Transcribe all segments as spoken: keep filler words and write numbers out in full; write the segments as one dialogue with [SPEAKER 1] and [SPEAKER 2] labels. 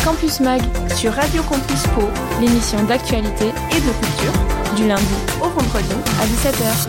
[SPEAKER 1] Campus Mag sur Radio Campus Pau, l'émission d'actualité et de culture, du lundi au vendredi à dix-sept heures.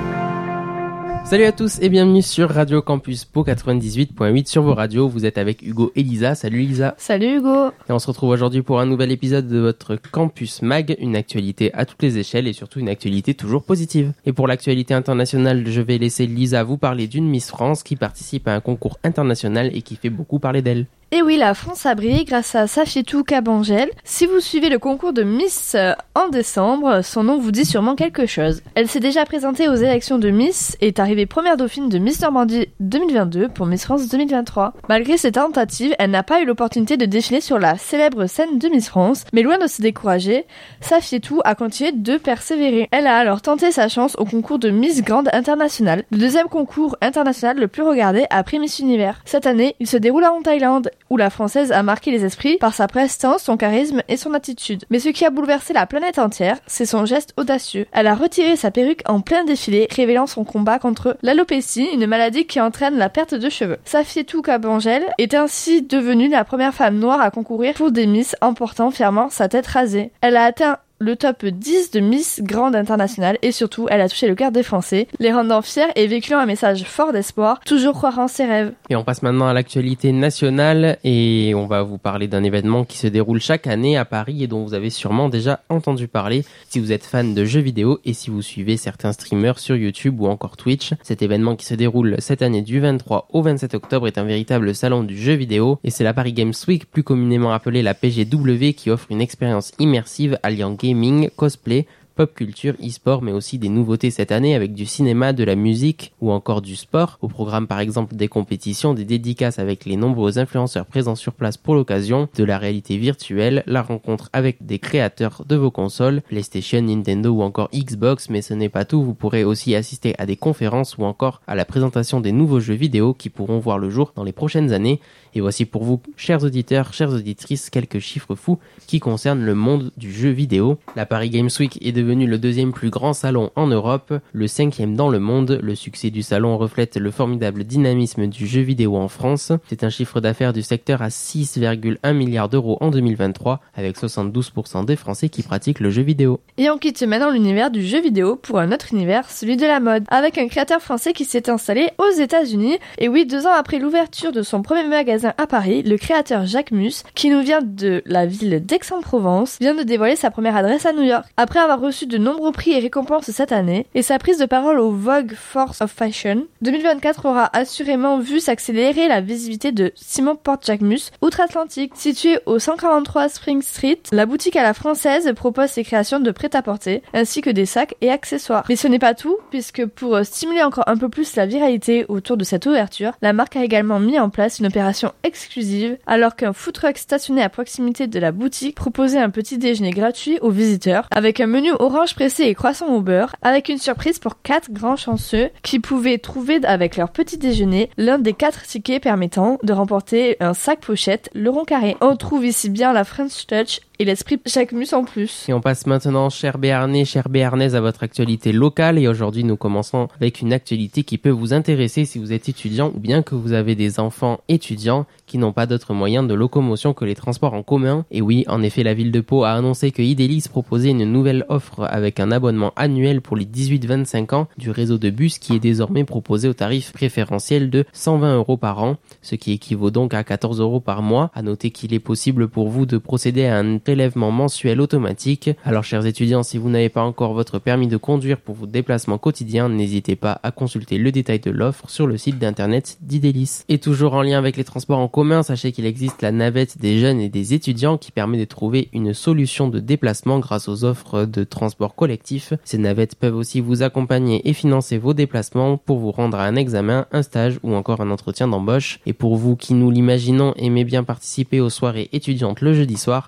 [SPEAKER 2] Salut à tous et bienvenue sur Radio Campus Pau quatre-vingt-dix-huit virgule huit sur vos radios. Vous êtes avec Hugo et Lisa. Salut Lisa.
[SPEAKER 1] Salut Hugo.
[SPEAKER 2] Et on se retrouve aujourd'hui pour un nouvel épisode de votre Campus Mag, une actualité à toutes les échelles et surtout une actualité toujours positive. Et pour l'actualité internationale, je vais laisser Lisa vous parler d'une Miss France qui participe à un concours international et qui fait beaucoup parler d'elle.
[SPEAKER 1] Et oui, la France a brillé grâce à Safietou Kabangel. Si vous suivez le concours de Miss en décembre, son nom vous dit sûrement quelque chose. Elle s'est déjà présentée aux élections de Miss et est arrivée première dauphine de Miss Normandie deux mille vingt-deux pour Miss France deux mille vingt-trois. Malgré ses tentatives, elle n'a pas eu l'opportunité de défiler sur la célèbre scène de Miss France, mais loin de se décourager, Safietou a continué de persévérer. Elle a alors tenté sa chance au concours de Miss Grande Internationale, le deuxième concours international le plus regardé après Miss Univers. Cette année, il se déroule en Thaïlande, où la Française a marqué les esprits par sa prestance, son charisme et son attitude. Mais ce qui a bouleversé la planète entière, c'est son geste audacieux. Elle a retiré sa perruque en plein défilé, révélant son combat contre l'alopécie, une maladie qui entraîne la perte de cheveux. Safietou Kabangel est ainsi devenue la première femme noire à concourir pour des Miss, emportant fièrement sa tête rasée. Elle a atteint le top dix de Miss Grande Internationale et surtout, elle a touché le cœur des Français, les rendant fiers et véhiculant un message fort d'espoir, toujours croire en ses rêves.
[SPEAKER 2] Et on passe maintenant à l'actualité nationale et on va vous parler d'un événement qui se déroule chaque année à Paris et dont vous avez sûrement déjà entendu parler si vous êtes fan de jeux vidéo et si vous suivez certains streamers sur YouTube ou encore Twitch. Cet événement qui se déroule cette année du vingt-trois au vingt-sept octobre est un véritable salon du jeu vidéo et c'est la Paris Games Week, plus communément appelée la P G W, qui offre une expérience immersive alliant gaming, cosplay, pop culture, e-sport, mais aussi des nouveautés cette année avec du cinéma, de la musique ou encore du sport. Au programme par exemple des compétitions, des dédicaces avec les nombreux influenceurs présents sur place pour l'occasion, de la réalité virtuelle, la rencontre avec des créateurs de vos consoles, PlayStation, Nintendo ou encore Xbox, mais ce n'est pas tout, vous pourrez aussi assister à des conférences ou encore à la présentation des nouveaux jeux vidéo qui pourront voir le jour dans les prochaines années. Et voici pour vous, chers auditeurs, chères auditrices, quelques chiffres fous qui concernent le monde du jeu vidéo. La Paris Games Week est devenu le deuxième plus grand salon en Europe, le cinquième dans le monde. Le succès du salon reflète le formidable dynamisme du jeu vidéo en France. C'est un chiffre d'affaires du secteur à six virgule un milliards d'euros en deux mille vingt-trois, avec soixante-douze pour cent des Français qui pratiquent le jeu vidéo.
[SPEAKER 1] Et on quitte maintenant l'univers du jeu vidéo pour un autre univers, celui de la mode, avec un créateur français qui s'est installé aux États-Unis. Et oui, deux ans après l'ouverture de son premier magasin à Paris, le créateur Jacques Mus, qui nous vient de la ville d'Aix-en-Provence, vient de dévoiler sa première adresse à New York. Après avoir reçu de nombreux prix et récompenses cette année, et sa prise de parole au Vogue Force of Fashion, deux mille vingt-quatre aura assurément vu s'accélérer la visibilité de Simon Porte-Jacques Mus, outre-Atlantique. Située au cent quarante-trois Spring Street, la boutique à la française propose ses créations de prêt-à-porter, ainsi que des sacs et accessoires. Mais ce n'est pas tout, puisque pour stimuler encore un peu plus la viralité autour de cette ouverture, la marque a également mis en place une opération exclusive, alors qu'un food truck stationné à proximité de la boutique proposait un petit déjeuner gratuit aux visiteurs, avec un menu orange pressé et croissant au beurre, avec une surprise pour quatre grands chanceux qui pouvaient trouver avec leur petit déjeuner l'un des quatre tickets permettant de remporter un sac pochette le rond carré. On trouve ici bien la French Touch et l'esprit Jacques Mus en plus.
[SPEAKER 2] Et on passe maintenant, chers Béarnais, chers Béarnaises, à votre actualité locale. Et aujourd'hui, nous commençons avec une actualité qui peut vous intéresser si vous êtes étudiant ou bien que vous avez des enfants étudiants qui n'ont pas d'autre moyen de locomotion que les transports en commun. Et oui, en effet, la ville de Pau a annoncé que Idelis proposait une nouvelle offre avec un abonnement annuel pour les dix-huit vingt-cinq ans du réseau de bus qui est désormais proposé au tarif préférentiel de cent vingt euros par an, ce qui équivaut donc à quatorze euros par mois. À noter qu'il est possible pour vous de procéder à un prélèvement mensuel automatique. Alors chers étudiants, si vous n'avez pas encore votre permis de conduire pour vos déplacements quotidiens, n'hésitez pas à consulter le détail de l'offre sur le site d'internet d'Idelis. Et toujours en lien avec les transports en commun, sachez qu'il existe la navette des jeunes et des étudiants qui permet de trouver une solution de déplacement grâce aux offres de transport collectif. Ces navettes peuvent aussi vous accompagner et financer vos déplacements pour vous rendre à un examen, un stage ou encore un entretien d'embauche. Et pour vous qui, nous l'imaginons, aimez bien participer aux soirées étudiantes le jeudi soir, nous vous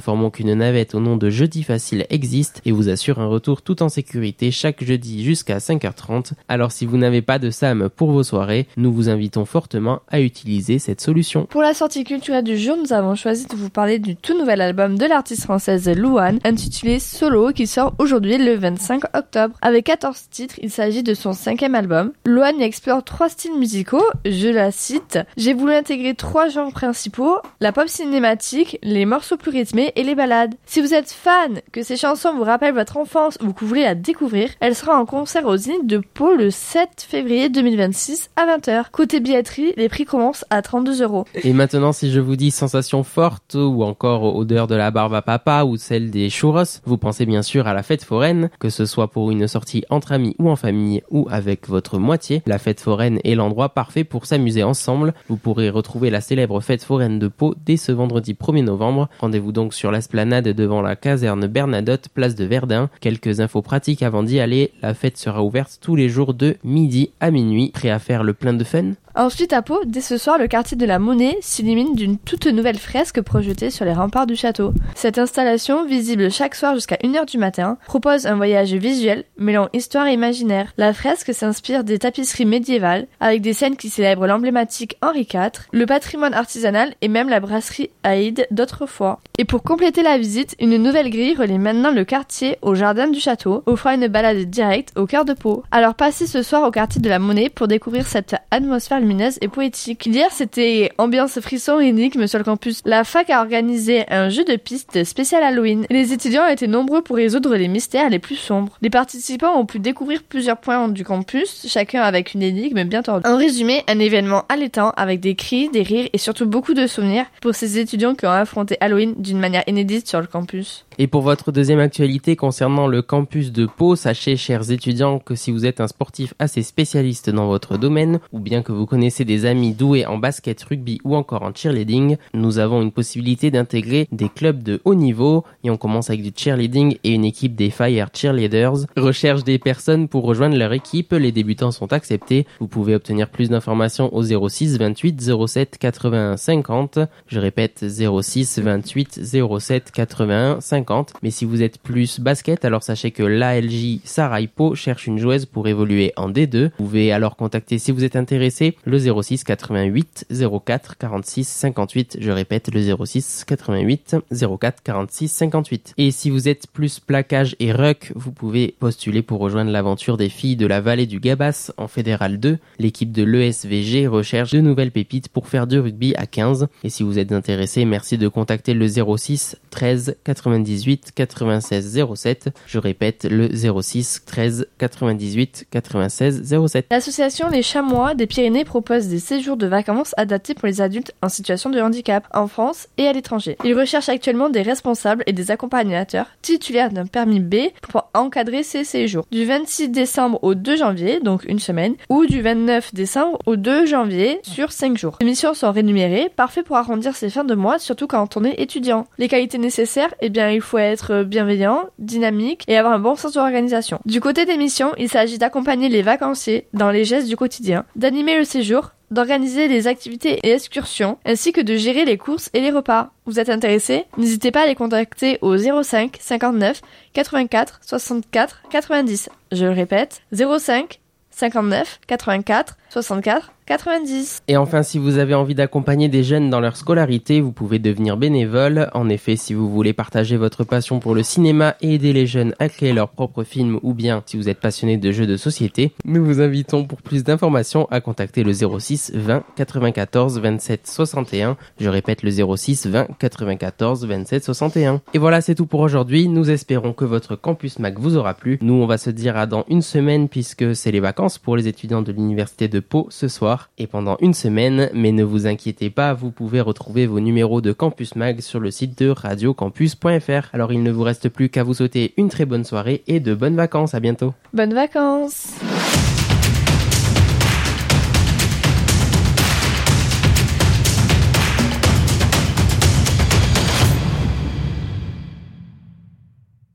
[SPEAKER 2] informons qu'une navette au nom de Jeudi Facile existe et vous assure un retour tout en sécurité chaque jeudi jusqu'à cinq heures trente. Alors si vous n'avez pas de S A M pour vos soirées, nous vous invitons fortement à utiliser cette solution.
[SPEAKER 1] Pour la sortie culturelle du jour, nous avons choisi de vous parler du tout nouvel album de l'artiste française Louane, intitulé Solo, qui sort aujourd'hui le vingt-cinq octobre. Avec quatorze titres, il s'agit de son cinquième album. Louane y explore trois styles musicaux, je la cite. J'ai voulu intégrer trois genres principaux, la pop cinématique, les morceaux plus rythmés et les ballades. Si vous êtes fan, que ces chansons vous rappellent votre enfance ou que vous voulez la découvrir, elle sera en concert au Zénith de Pau le sept février deux mille vingt-six à vingt heures. Côté billetterie, les prix commencent à trente-deux euros.
[SPEAKER 2] Et maintenant, si je vous dis sensation forte ou encore odeur de la barbe à papa ou celle des churros, vous pensez bien sûr à la fête foraine, que ce soit pour une sortie entre amis ou en famille ou avec votre moitié. La fête foraine est l'endroit parfait pour s'amuser ensemble. Vous pourrez retrouver la célèbre fête foraine de Pau dès ce vendredi premier novembre. Rendez-vous donc sur l'esplanade devant la caserne Bernadotte, place de Verdun. Quelques infos pratiques avant d'y aller, la fête sera ouverte tous les jours de midi à minuit. Prêt à faire le plein de fun ?
[SPEAKER 1] Ensuite, à Pau, dès ce soir, le quartier de la Monnaie s'illumine d'une toute nouvelle fresque projetée sur les remparts du château. Cette installation, visible chaque soir jusqu'à une heure du matin, propose un voyage visuel mêlant histoire et imaginaire. La fresque s'inspire des tapisseries médiévales, avec des scènes qui célèbrent l'emblématique Henri quatre, le patrimoine artisanal et même la brasserie Haïd d'autrefois. Et pour compléter la visite, une nouvelle grille relie maintenant le quartier au jardin du château, offrant une balade directe au cœur de Pau. Alors passez ce soir au quartier de la Monnaie pour découvrir cette atmosphère lumineuse et poétique. Hier, c'était ambiance frisson et énigme sur le campus. La fac a organisé un jeu de pistes spécial Halloween. Les étudiants étaient nombreux pour résoudre les mystères les plus sombres. Les participants ont pu découvrir plusieurs points du campus, chacun avec une énigme bien tordue. En résumé, un événement allétant avec des cris, des rires et surtout beaucoup de souvenirs pour ces étudiants qui ont affronté Halloween d'une manière inédite sur le campus.
[SPEAKER 2] Et pour votre deuxième actualité concernant le campus de Pau, sachez, chers étudiants, que si vous êtes un sportif assez spécialiste dans votre domaine, ou bien que vous connaissez des amis doués en basket, rugby ou encore en cheerleading, nous avons une possibilité d'intégrer des clubs de haut niveau, et on commence avec du cheerleading et une équipe des Fire Cheerleaders. Recherche des personnes pour rejoindre leur équipe, les débutants sont acceptés. Vous pouvez obtenir plus d'informations au zéro six vingt-huit zéro sept quatre-vingt-un cinquante. Je répète, zéro six vingt-huit zéro sept quatre-vingt-un cinquante. Mais si vous êtes plus basket, alors sachez que l'A L J Sarail Pau cherche une joueuse pour évoluer en D deux. Vous pouvez alors contacter, si vous êtes intéressé, le zéro six quatre-vingt-huit zéro quatre quarante-six cinquante-huit. Je répète, le zéro six quatre-vingt-huit zéro quatre quarante-six cinquante-huit. Et si vous êtes plus plaquage et ruck, vous pouvez postuler pour rejoindre l'aventure des filles de la vallée du Gabas en Fédéral deux. L'équipe de l'E S V G recherche de nouvelles pépites pour faire du rugby à quinze. Et si vous êtes intéressé, merci de contacter le zéro six treize quatre-vingt-dix-huit quatre-vingt-seize zéro sept. Je répète, le zéro six treize quatre-vingt-dix-huit quatre-vingt-seize zéro sept.
[SPEAKER 1] L'association Les Chamois des Pyrénées propose des séjours de vacances adaptés pour les adultes en situation de handicap en France et à l'étranger. Ils recherchent actuellement des responsables et des accompagnateurs titulaires d'un permis B pour encadrer ces séjours. Du vingt-six décembre au deux janvier, donc une semaine, ou du vingt-neuf décembre au deux janvier sur cinq jours. Les missions sont rémunérées, parfait pour arrondir ses fins de mois, surtout quand on est étudiant. Les qualités nécessaires, eh bien, il faut être bienveillant, dynamique et avoir un bon sens de l'organisation. Du côté des missions, il s'agit d'accompagner les vacanciers dans les gestes du quotidien, d'animer le séjour, d'organiser les activités et excursions, ainsi que de gérer les courses et les repas. Vous êtes intéressé? N'hésitez pas à les contacter au zéro cinq cinquante-neuf quatre-vingt-quatre soixante-quatre quatre-vingt-dix. Je le répète, zéro cinq cinquante-neuf quatre-vingt-quatre soixante-quatre quatre-vingt-dix.
[SPEAKER 2] Et enfin, si vous avez envie d'accompagner des jeunes dans leur scolarité, vous pouvez devenir bénévole. En effet, si vous voulez partager votre passion pour le cinéma et aider les jeunes à créer leur propre film, ou bien si vous êtes passionné de jeux de société, nous vous invitons pour plus d'informations à contacter le zéro six vingt quatre-vingt-quatorze vingt-sept soixante et un. Je répète, le zéro six vingt quatre-vingt-quatorze vingt-sept soixante et un. Et voilà, c'est tout pour aujourd'hui. Nous espérons que votre Campus Mag vous aura plu. Nous, on va se dire à dans une semaine puisque c'est les vacances pour les étudiants de l'université de Pau ce soir. Et pendant une semaine, mais ne vous inquiétez pas, vous pouvez retrouver vos numéros de Campus Mag sur le site de radio campus point f r. Alors il ne vous reste plus qu'à vous souhaiter une très bonne soirée et de bonnes vacances, à bientôt.
[SPEAKER 1] Bonnes vacances.